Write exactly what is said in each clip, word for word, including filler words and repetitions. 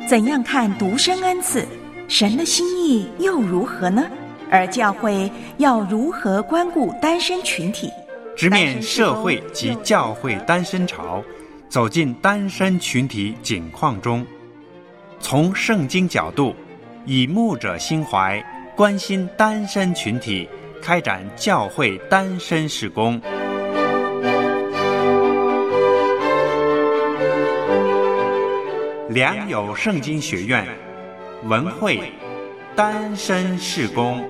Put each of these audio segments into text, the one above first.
怎样看独生恩赐？神的心意又如何呢？而教会要如何关顾单身群体？ 直面社会及教会单身潮，走进单身群体景况中，从圣经角度，以牧者心怀，关心单身群体，开展教会单身事工。良友圣经学院文会单身事工。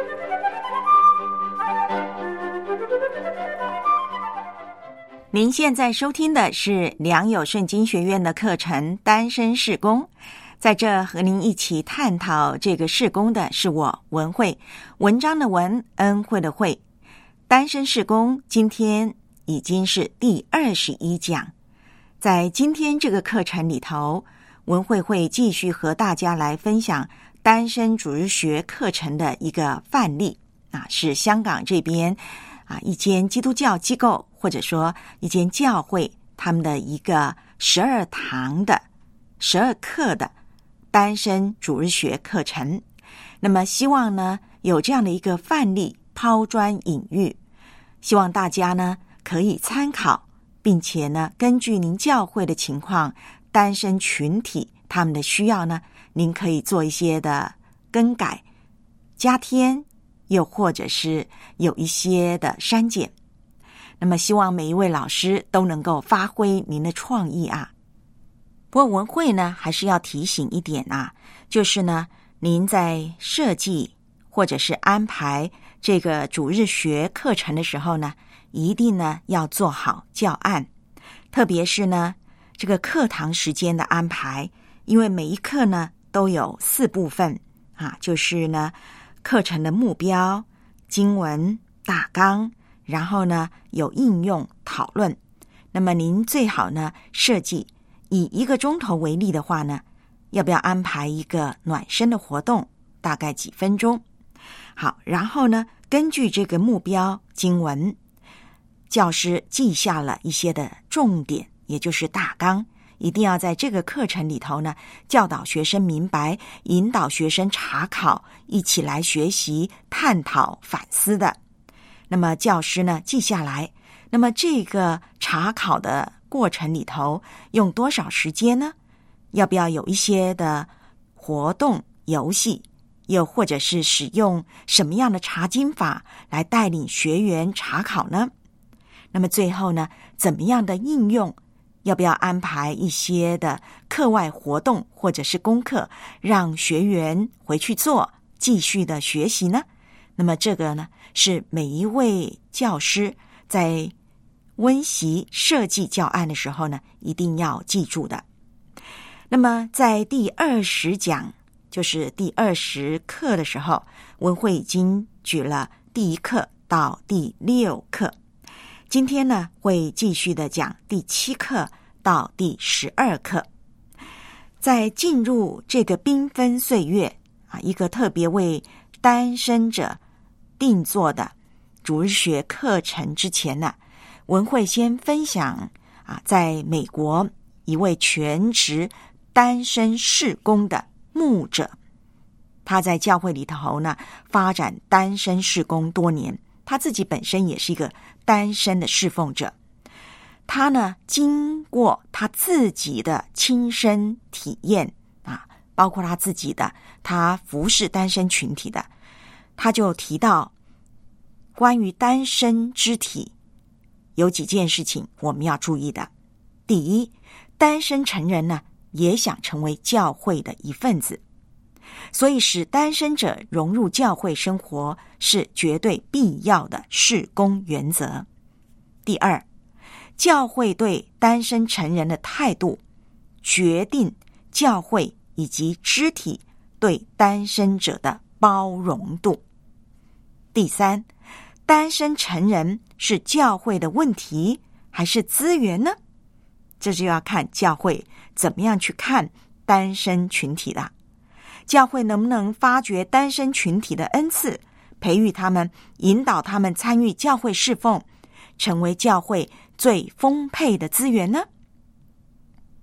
您现在收听的是良友圣经学院的课程单身事工，在这和您一起探讨这个事工的是我文慧，文章的文，恩惠的惠。单身事工今天已经是第二十一讲，在今天这个课程里头，文慧会继续和大家来分享单身主日学课程的一个范例啊，是香港这边啊一间基督教机构或者说一间教会他们的一个十二堂的十二课的单身主日学课程。那么希望呢有这样的一个范例抛砖引玉，希望大家呢可以参考，并且呢根据您教会的情况，单身群体他们的需要呢，您可以做一些的更改加添，又或者是有一些的删减。那么希望每一位老师都能够发挥您的创意啊。不过文慧呢还是要提醒一点啊，就是呢您在设计或者是安排这个主日学课程的时候呢，一定呢要做好教案，特别是呢这个课堂时间的安排，因为每一课呢都有四部分啊，就是呢课程的目标、经文、大纲，然后呢有应用讨论。那么您最好呢设计以一个钟头为例的话呢，要不要安排一个暖身的活动，大概几分钟。好，然后呢根据这个目标、经文，教师记下了一些的重点，也就是大纲，一定要在这个课程里头呢教导学生明白，引导学生查考，一起来学习、探讨、反思的。那么教师呢记下来，那么这个查考的过程里头用多少时间呢？要不要有一些的活动、游戏，又或者是使用什么样的查经法来带领学员查考呢？那么最后呢，怎么样的应用？要不要安排一些的课外活动或者是功课，让学员回去做，继续的学习呢？那么这个呢，是每一位教师在温习设计教案的时候呢，一定要记住的。那么在第二十讲，就是第二十课的时候，文慧已经举了第一课到第六课。今天呢，会继续的讲第七课到第十二课。在进入这个缤纷岁月啊，一个特别为单身者定做的主日学课程之前呢，文慧先分享啊，在美国一位全职单身事工的牧者，他在教会里头呢发展单身事工多年，他自己本身也是一个单身的侍奉者。他呢经过他自己的亲身体验啊，包括他自己的他服侍单身群体的，他就提到关于单身肢体有几件事情我们要注意的。第一，单身成人呢也想成为教会的一份子，所以使单身者融入教会生活是绝对必要的事工原则。第二，教会对单身成人的态度决定教会以及肢体对单身者的包容度。第三，单身成人是教会的问题还是资源呢？这就要看教会怎么样去看单身群体了。教会能不能发掘单身群体的恩赐，培育他们，引导他们参与教会侍奉，成为教会最丰沛的资源呢？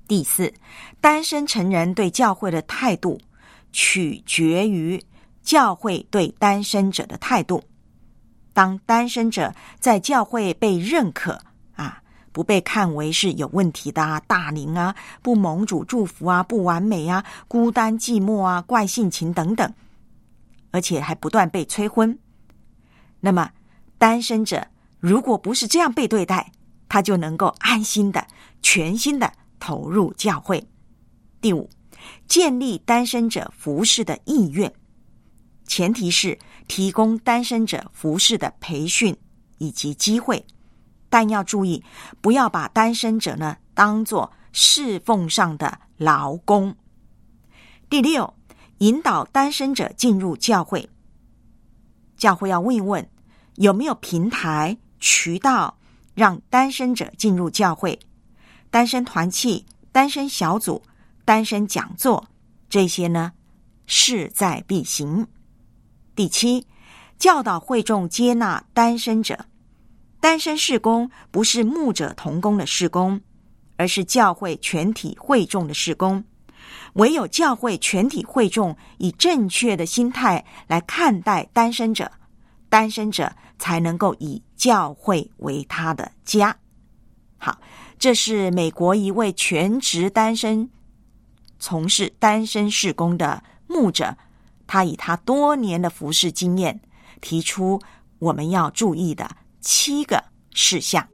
第四，单身成人对教会的态度取决于教会对单身者的态度。当单身者在教会被认可啊，不被看为是有问题的啊、大龄啊、不蒙主祝福啊、不完美啊、孤单寂寞啊、怪性情等等，而且还不断被催婚，那么单身者如果不是这样被对待，他就能够安心的、全心的投入教会。第五，建立单身者服事的意愿，前提是提供单身者服事的培训以及机会，但要注意，不要把单身者呢当作侍奉上的劳工。第六，引导单身者进入教会，教会要问一问有没有平台渠道让单身者进入教会，单身团契、单身小组、单身讲座，这些呢势在必行。第七，教导会众接纳单身者。单身事工不是牧者同工的事工，而是教会全体会众的事工。唯有教会全体会众以正确的心态来看待单身者，单身者才能够以教会为他的家。好，这是美国一位全职单身从事单身事工的牧者，他以他多年的服事经验提出我们要注意的七个事项。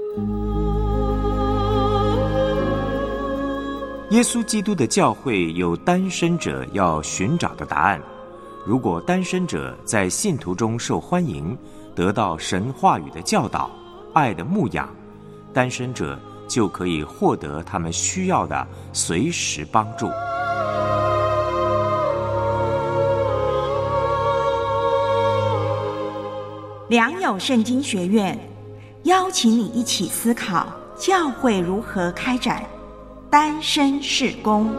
耶稣基督的教会有单身者要寻找的答案。如果单身者在信徒中受欢迎，得到神话语的教导、爱的牧养，单身者就可以获得他们需要的随时帮助。 良友圣经学院邀请你一起思考教会如何开展单身事工。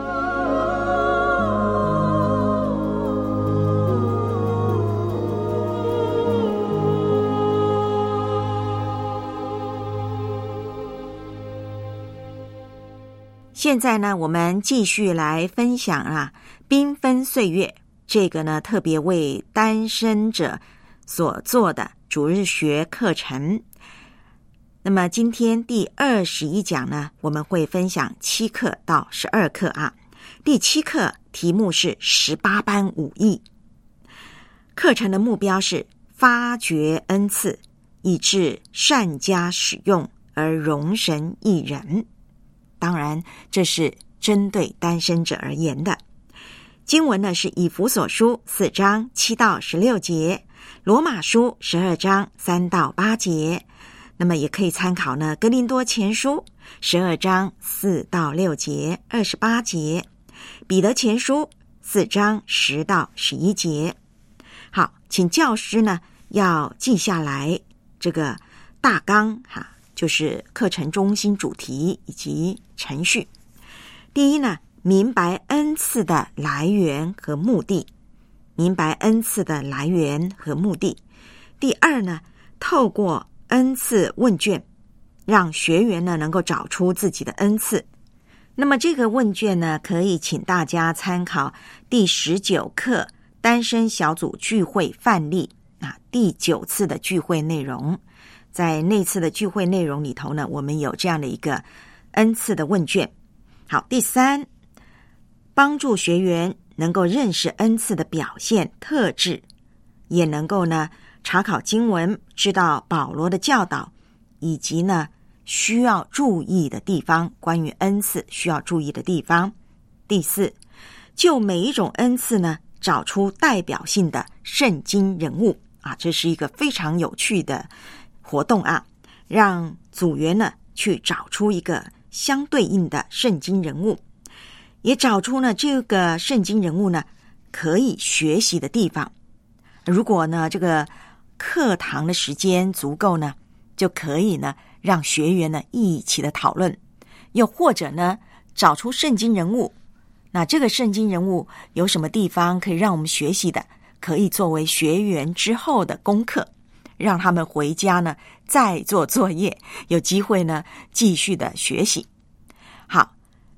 现在呢，我们继续来分享啊，缤纷岁月这个呢特别为单身者所做的主日学课程。那么今天第二十一讲呢，我们会分享七课到十二课啊。第七课题目是十八般武艺，课程的目标是发掘恩赐，以致善加使用而荣神益人。当然，这是针对单身者而言的。经文呢是以弗所书四章七到十六节，罗马书十二章三到八节。那么也可以参考呢哥林多前书十二章四到六节、二十八节，彼得前书四章十到十一节。好，请教师呢要记下来这个大纲哈，就是课程中心主题以及程序。第一呢，明白恩赐的来源和目的，明白恩赐的来源和目的。第二呢，透过恩赐问卷，让学员呢能够找出自己的恩赐。那么这个问卷呢，可以请大家参考第十九课单身小组聚会范例啊，第九次的聚会内容。在那次的聚会内容里头呢，我们有这样的一个恩赐的问卷。好，第三，帮助学员能够认识恩赐的表现特质，也能够呢查考经文，知道保罗的教导，以及呢需要注意的地方，关于恩赐需要注意的地方。第四，就每一种恩赐呢找出代表性的圣经人物啊，这是一个非常有趣的活动啊，让组员呢去找出一个相对应的圣经人物，也找出呢这个圣经人物呢可以学习的地方。如果呢这个课堂的时间足够呢，就可以呢让学员呢一起的讨论，又或者呢找出圣经人物，那这个圣经人物有什么地方可以让我们学习的，可以作为学员之后的功课，让他们回家呢再做作业，有机会呢继续的学习。好，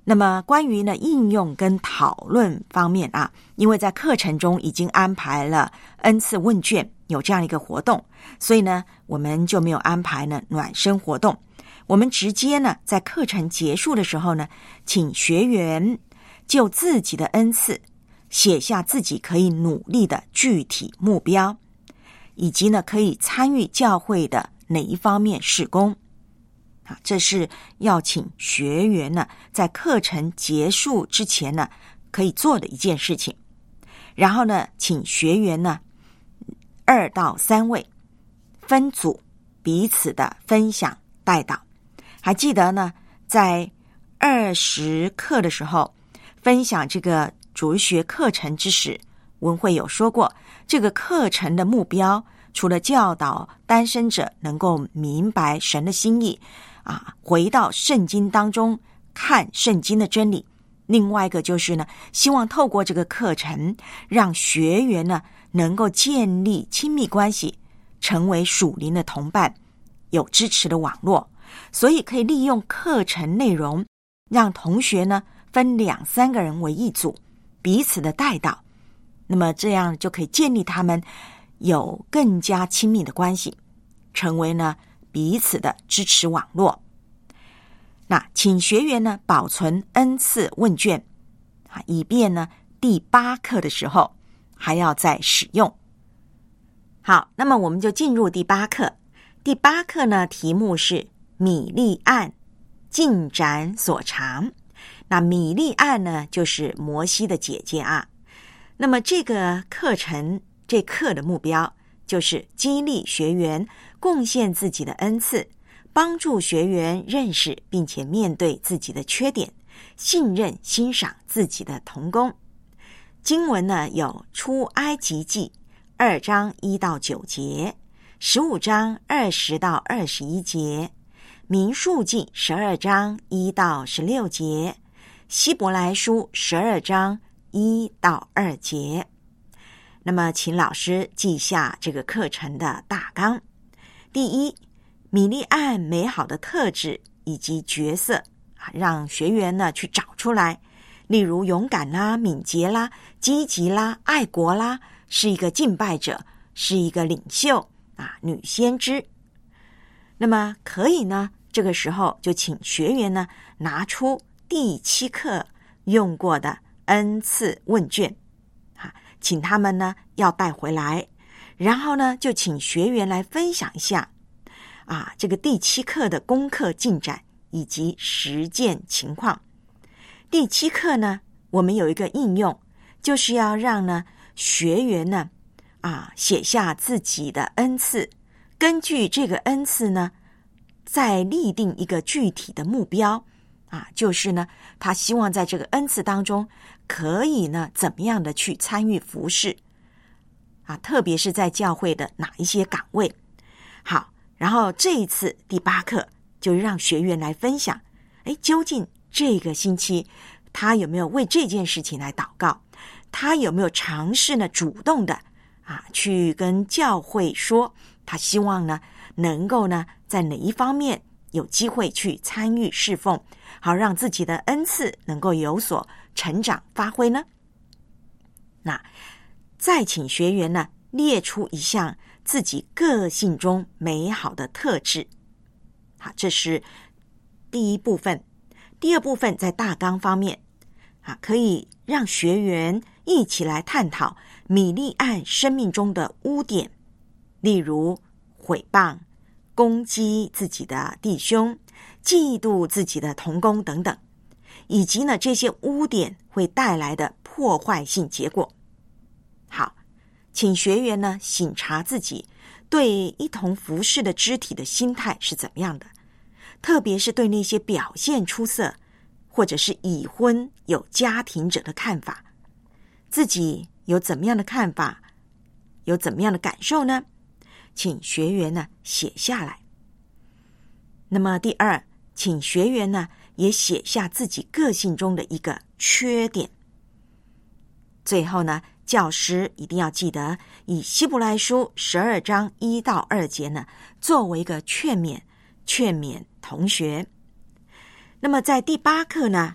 那么关于呢应用跟讨论方面啊，因为在课程中已经安排了 N 次问卷，有这样一个活动，所以呢我们就没有安排呢暖身活动。我们直接呢在课程结束的时候呢，请学员就自己的恩赐写下自己可以努力的具体目标，以及呢可以参与教会的哪一方面事工。啊，这是要请学员呢在课程结束之前呢可以做的一件事情。然后呢请学员呢二到三位分组彼此的分享带导。还记得呢在二十课的时候分享这个主日学课程之时，文慧有说过，这个课程的目标除了教导单身者能够明白神的心意啊，回到圣经当中看圣经的真理，另外一个就是呢，希望透过这个课程让学员呢能够建立亲密关系，成为属灵的同伴，有支持的网络。所以可以利用课程内容，让同学呢分两三个人为一组，彼此的带导，那么这样就可以建立他们有更加亲密的关系，成为呢彼此的支持网络。那请学员呢保存 N 次问卷啊，以便呢第八课的时候还要再使用。好，那么我们就进入第八课。第八课呢题目是米利暗进展所长。那米利暗呢就是摩西的姐姐啊。那么这个课程这课的目标就是激励学员贡献自己的恩赐，帮助学员认识并且面对自己的缺点，信任欣赏自己的同工。经文呢有出埃及记二章一到九节，十五章二十到二十一节，民数记十二章一到十六节，希伯来书十二章一到二节。那么请老师记下这个课程的大纲。第一，米利暗美好的特质以及角色，让学员呢去找出来，例如勇敢啦、敏捷啦、积极啦、爱国啦，是一个敬拜者，是一个领袖啊，女先知。那么可以呢这个时候就请学员呢拿出第七课用过的 N 次问卷啊，请他们呢要带回来，然后呢就请学员来分享一下啊这个第七课的功课进展以及实践情况。第七课呢我们有一个应用，就是要让呢学员呢啊写下自己的恩赐，根据这个恩赐呢再立定一个具体的目标啊，就是呢他希望在这个恩赐当中可以呢怎么样的去参与服事啊，特别是在教会的哪一些岗位。好，然后这一次第八课就让学员来分享，诶，究竟这个星期他有没有为这件事情来祷告，他有没有尝试呢主动的啊去跟教会说他希望呢能够呢在哪一方面有机会去参与侍奉，好让自己的恩赐能够有所成长发挥呢？那再请学员呢列出一项自己个性中美好的特质。好，这是第一部分。第二部分在大纲方面啊，可以让学员一起来探讨米利暗生命中的污点，例如毁谤、攻击自己的弟兄、嫉妒自己的同工等等，以及呢这些污点会带来的破坏性结果。好，请学员呢省察自己对一同服侍的肢体的心态是怎么样的，特别是对那些表现出色或者是已婚有家庭者的看法，自己有怎么样的看法，有怎么样的感受呢？请学员呢写下来。那么第二，请学员呢也写下自己个性中的一个缺点。最后呢，教师一定要记得以希伯来书十二章一到二节呢作为一个劝勉，劝勉同学。那么在第八课呢，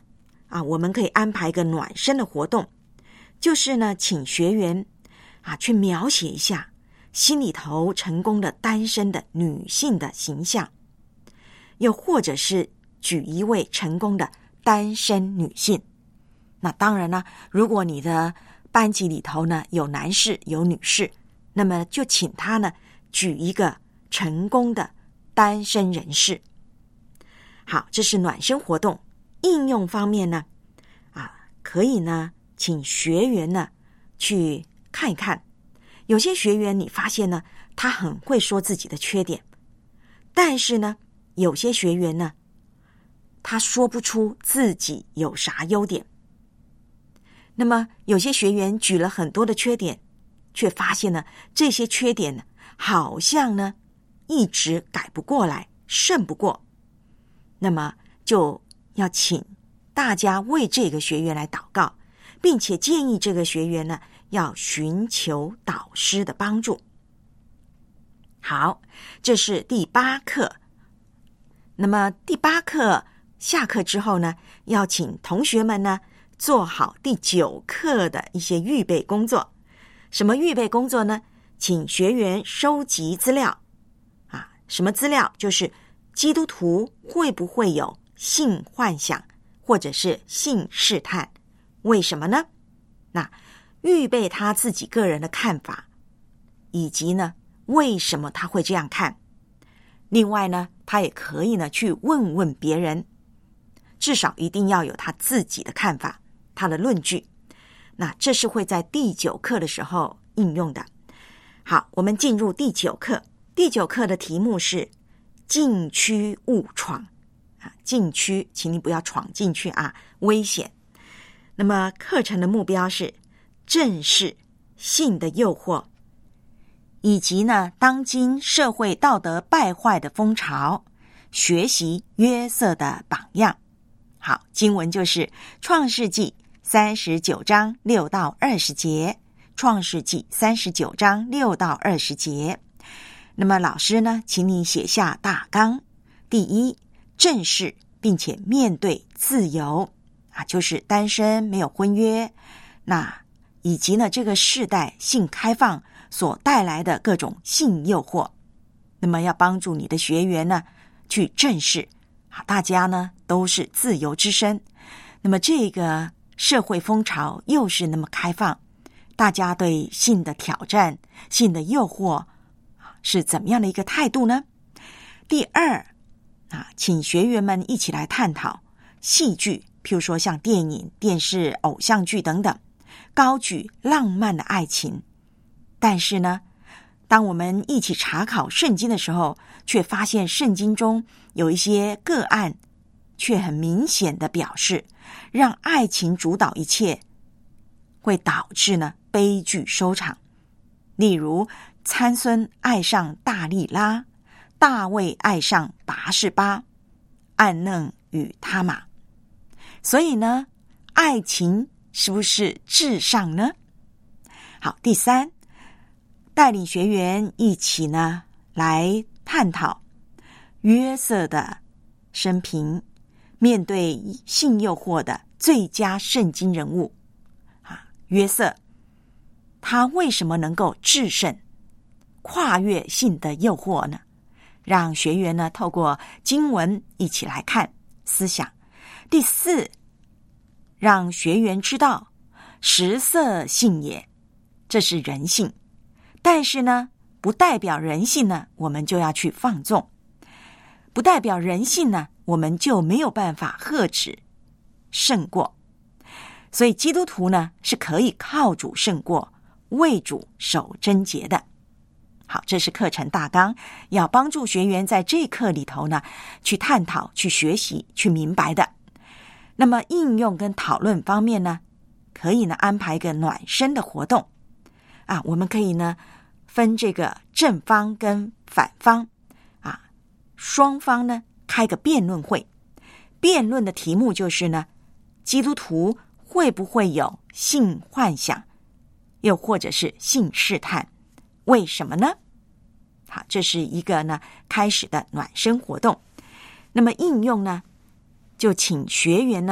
啊，我们可以安排一个暖身的活动，就是呢，请学员啊去描写一下心里头成功的单身的女性的形象，又或者是举一位成功的单身女性。那当然呢，如果你的班级里头呢有男士有女士，那么就请他呢举一个成功的单身人士。好，这是暖身活动。应用方面呢，啊，可以呢请学员呢去看一看。有些学员你发现呢，他很会说自己的缺点，但是呢，有些学员呢，他说不出自己有啥优点。那么有些学员举了很多的缺点，却发现呢，这些缺点呢，好像呢一直改不过来，胜不过。那么就要请大家为这个学员来祷告，并且建议这个学员呢要寻求导师的帮助。好，这是第八课。那么第八课下课之后呢，要请同学们呢做好第九课的一些预备工作。什么预备工作呢？请学员收集资料啊，什么资料？就是基督徒会不会有性幻想或者是性试探？为什么呢？那预备他自己个人的看法，以及呢为什么他会这样看。另外呢，他也可以呢去问问别人，至少一定要有他自己的看法，他的论据。那这是会在第九课的时候应用的。好，我们进入第九课。第九课的题目是禁区勿闯啊，禁区，请你不要闯进去啊，危险。那么课程的目标是正视性的诱惑，以及呢当今社会道德败坏的风潮，学习约瑟的榜样。好，经文就是创世纪三十九章六到二十节，创世纪三十九章六到二十节。那么老师呢，请你写下大纲。第一，正视并且面对自由啊，就是单身没有婚约，那以及呢这个世代性开放所带来的各种性诱惑。那么要帮助你的学员呢去正视啊，大家呢都是自由之身，那么这个社会风潮又是那么开放，大家对性的挑战、性的诱惑是怎么样的一个态度呢？第二啊，请学员们一起来探讨戏剧，譬如说像电影、电视、偶像剧等等，高举浪漫的爱情。但是呢，当我们一起查考圣经的时候，却发现圣经中有一些个案，却很明显的表示，让爱情主导一切，会导致呢悲剧收场。例如参孙爱上大利拉，大卫爱上拔示巴，暗嫩与他玛。所以呢，爱情是不是至上呢？好，第三，带领学员一起呢来探讨约瑟的生平，面对性诱惑的最佳圣经人物啊，约瑟他为什么能够制胜，跨越性的诱惑呢？让学员呢透过经文一起来看思想。第四，让学员知道食色性也，这是人性，但是呢不代表人性呢我们就要去放纵，不代表人性呢我们就没有办法遏止胜过。所以基督徒呢是可以靠主胜过，为主守贞洁的。好，这是课程大纲，要帮助学员在这课里头呢去探讨、去学习、去明白的。那么应用跟讨论方面呢，可以呢安排一个暖身的活动啊，我们可以呢分这个正方跟反方啊，双方呢开个辩论会。辩论的题目就是呢，基督徒会不会有性幻想，又或者是性试探？为什么呢？好，这是一个呢开始的暖身活动。那么应用呢，就请学员呢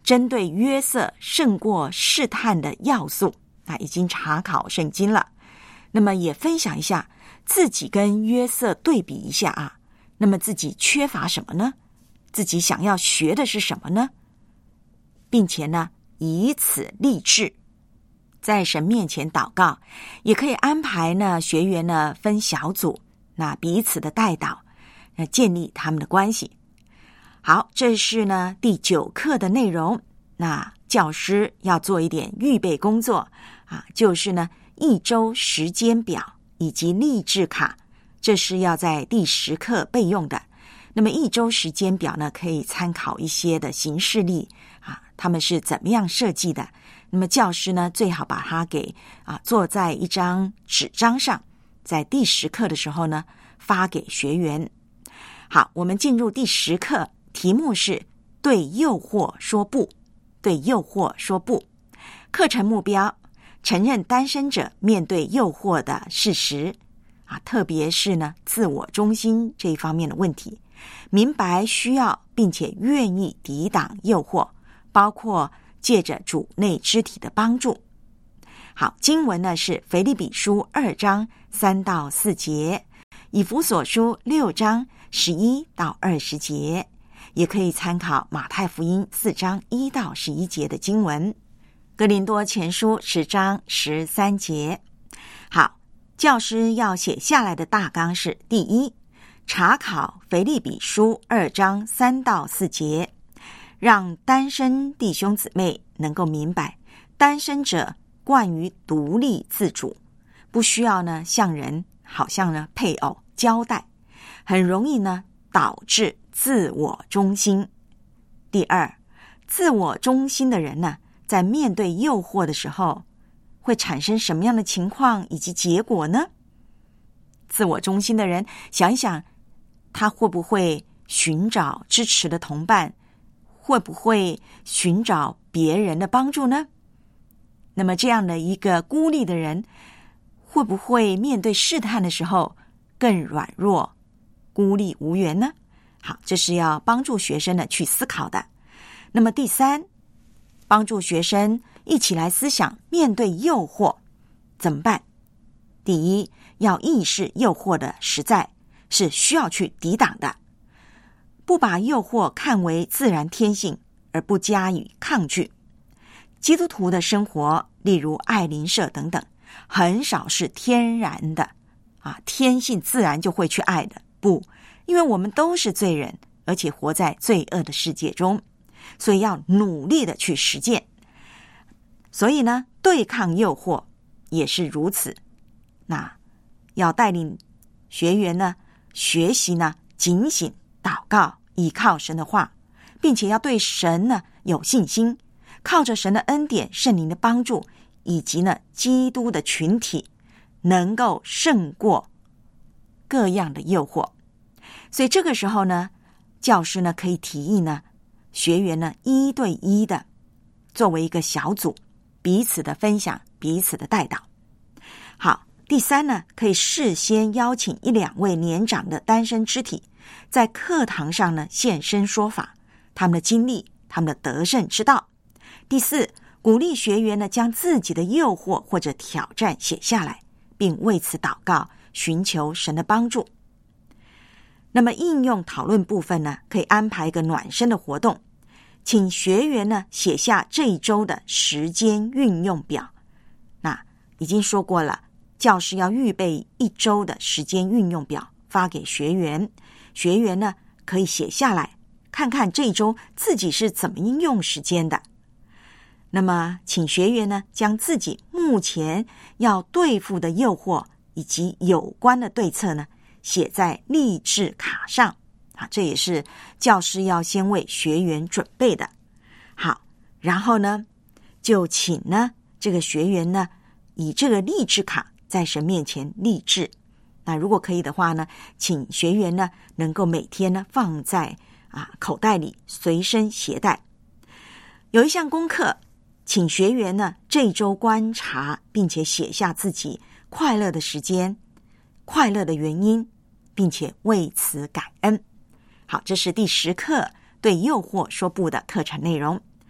针对约瑟胜过试探的要素啊，已经查考圣经了。那么也分享一下自己跟约瑟对比一下啊，那么自己缺乏什么呢？自己想要学的是什么呢？并且呢，以此立志，在神面前祷告，也可以安排呢学员呢分小组，那彼此的代祷，那建立他们的关系。好，这是呢第九课的内容。那教师要做一点预备工作啊，就是呢一周时间表以及励志卡，这是要在第十课备用的。那么一周时间表呢，可以参考一些的行事历啊，他们是怎么样设计的。那么教师呢，最好把它给啊做在一张纸张上，在第十课的时候呢发给学员。好，我们进入第十课，题目是对诱惑说不，对诱惑说不。课程目标：承认单身者面对诱惑的事实啊，特别是呢自我中心这一方面的问题，明白需要并且愿意抵挡诱惑，包括借着主内肢体的帮助。好，经文呢是腓立比书二章三到四节，以弗所书六章十一到二十节，也可以参考马太福音四章一到十一节的经文，哥林多前书十章十三节。好，教师要写下来的大纲是：第一，查考腓立比书二章三到四节，让单身弟兄姊妹能够明白单身者惯于独立自主，不需要呢向人好像呢配偶交代，很容易呢导致自我中心。第二，自我中心的人呢，在面对诱惑的时候会产生什么样的情况以及结果呢？自我中心的人，想一想他会不会寻找支持的同伴，会不会寻找别人的帮助呢？那么这样的一个孤立的人，会不会面对试探的时候更软弱、孤立无援呢？好，这是要帮助学生呢去思考的。那么第三，帮助学生一起来思想，面对诱惑怎么办？第一，要意识诱惑的实在是需要去抵挡的，不把诱惑看为自然天性，而不加以抗拒。基督徒的生活，例如爱邻舍等等，很少是天然的啊，天性自然就会去爱的。不，因为我们都是罪人，而且活在罪恶的世界中，所以要努力的去实践。所以呢，对抗诱惑也是如此。那要带领学员呢学习呢警醒祷告，依靠神的话，并且要对神呢有信心，靠着神的恩典、圣灵的帮助，以及呢基督的群体，能够胜过各样的诱惑。所以这个时候呢，教师呢可以提议呢学员呢一对一的作为一个小组，彼此的分享，彼此的带导。好，第三呢，可以事先邀请一两位年长的单身肢体，在课堂上呢现身说法，他们的经历，他们的得胜之道。第四，鼓励学员呢将自己的诱惑或者挑战写下来，并为此祷告，寻求神的帮助。那么应用讨论部分呢，可以安排一个暖身的活动，请学员呢写下这一周的时间运用表。那已经说过了，教师要预备一周的时间运用表发给学员，学员呢可以写下来，看看这一周自己是怎么应用时间的。那么请学员呢将自己目前要对付的诱惑以及有关的对策呢写在励志卡上啊，这也是教师要先为学员准备的。好，然后呢就请呢这个学员呢以这个励志卡在神面前励志。那如果可以的话呢，请学员呢能够每天呢放在啊口袋里随身携带。有一项功课，请学员呢这一周观察并且写下自己快乐的时间、快乐的原因，并且为此感恩。好，这是第十课对诱惑说不的课程内容。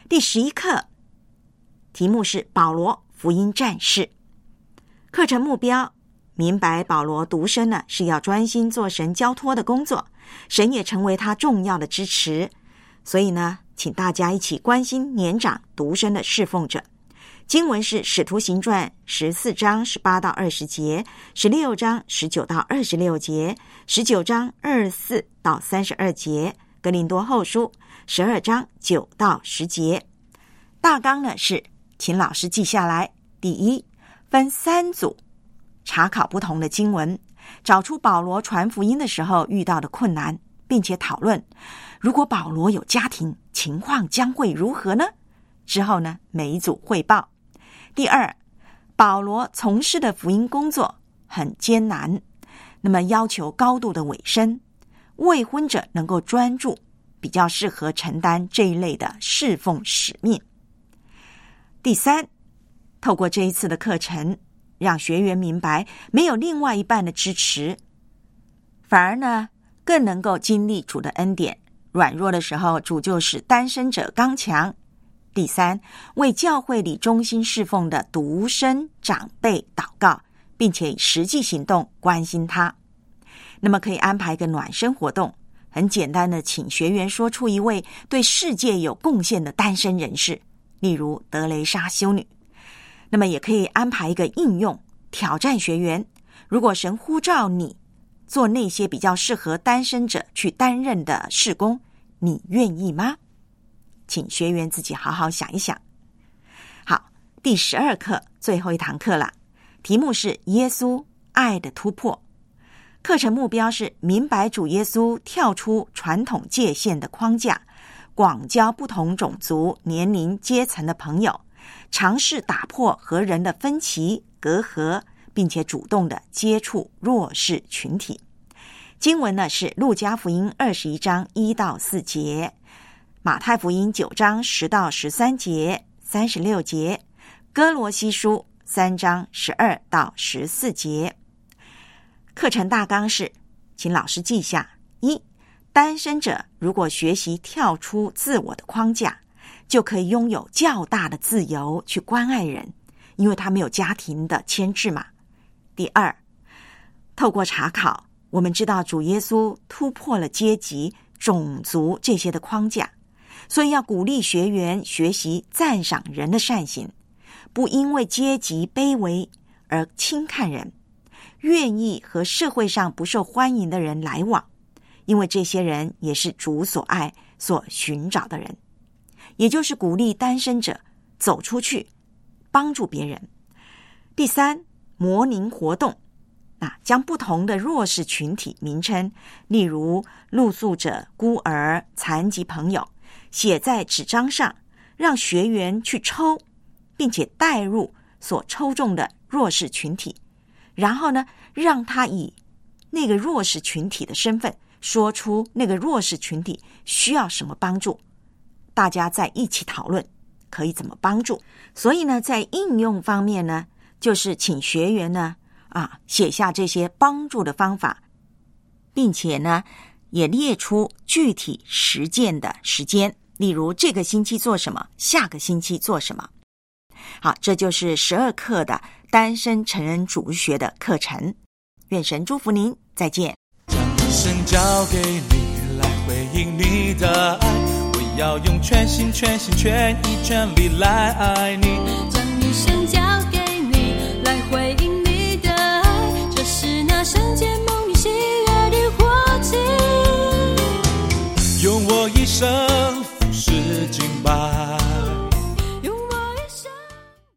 第十一课，题目是保罗福音战士。课程目标，明白保罗独身呢是要专心做神交托的工作，神也成为他重要的支持。所以呢，请大家一起关心年长独身的侍奉者。经文是使徒行传十四章十八到二十节，十六章十九到二十六节，十九章二十四到三十二节，哥林多后书十二章九到十节。大纲呢是，请老师记下来。第一，分三组查考不同的经文，找出保罗传福音的时候遇到的困难，并且讨论如果保罗有家庭，情况将会如何呢？之后呢，每一组汇报。第二，保罗从事的福音工作很艰难，那么要求高度的委身，未婚者能够专注，比较适合承担这一类的侍奉使命。第三，透过这一次的课程，让学员明白没有另外一半的支持，反而呢更能够经历主的恩典，软弱的时候主就使单身者刚强。第三，为教会里忠心侍奉的独身长辈祷告，并且以实际行动关心他。那么可以安排一个暖身活动，很简单的请学员说出一位对世界有贡献的单身人士，例如德雷莎修女。那么也可以安排一个应用，挑战学员，如果神呼召你做那些比较适合单身者去担任的事工，你愿意吗？请学员自己好好想一想。好，第十二课，最后一堂课了，题目是耶稣爱的突破。课程目标是明白主耶稣跳出传统界限的框架，广交不同种族、年龄、阶层的朋友，尝试打破和人的分歧、隔阂，并且主动的接触弱势群体。经文呢是路加福音二十一章一到四节，马太福音九章十到十三节、三十六节，哥罗西书三章十二到十四节。课程大纲是，请老师记下：一、单身者如果学习跳出自我的框架，就可以拥有较大的自由去关爱人，因为他没有家庭的牵制嘛。第二，透过查考，我们知道主耶稣突破了阶级、种族这些的框架，所以要鼓励学员学习赞赏人的善行，不因为阶级卑微而轻看人，愿意和社会上不受欢迎的人来往，因为这些人也是主所爱、所寻找的人。也就是鼓励单身者走出去，帮助别人。第三，模拟活动，啊，将不同的弱势群体名称，例如露宿者、孤儿、残疾朋友，写在纸张上，让学员去抽，并且带入所抽中的弱势群体，然后呢，让他以那个弱势群体的身份，说出那个弱势群体需要什么帮助，大家在一起讨论可以怎么帮助。所以呢，在应用方面呢，就是请学员呢啊写下这些帮助的方法，并且呢也列出具体实践的时间，例如这个星期做什么，下个星期做什么。好，这就是十二课的单身成人主学的课程。愿神祝福您，再见。 将一生交给你来回应你的爱，我要用全心全心全意全力来爱你， 将一生交给你来回应你的爱，这是那圣洁蒙你喜悦的活祭， 用我一生服侍敬拜。